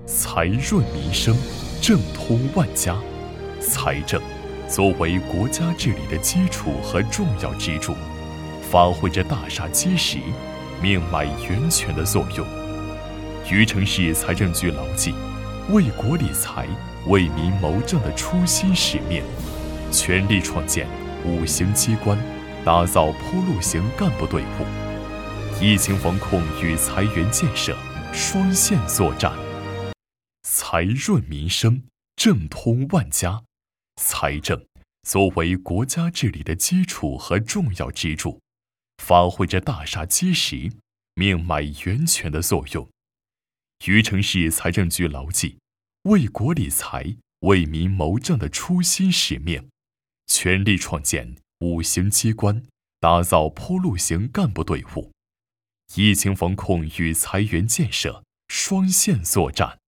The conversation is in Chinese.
财润民生，政通万家。财政作为国家治理的基础和重要支柱，发挥着大厦基石、命脉源泉的作用。禹城市财政局牢记为国理财、为民谋政的初心使命，全力创建5行机关，打造铺路型干部队伍，疫情防控与财源建设双线作战。财润民生，政通万家。财政作为国家治理的基础和重要支柱，发挥着大厦基石、命脉源泉的作用。禹城市财政局牢记为国理财、为民谋政的初心使命，全力创建5行机关，打造铺路型干部队伍，疫情防控与财源建设双线作战。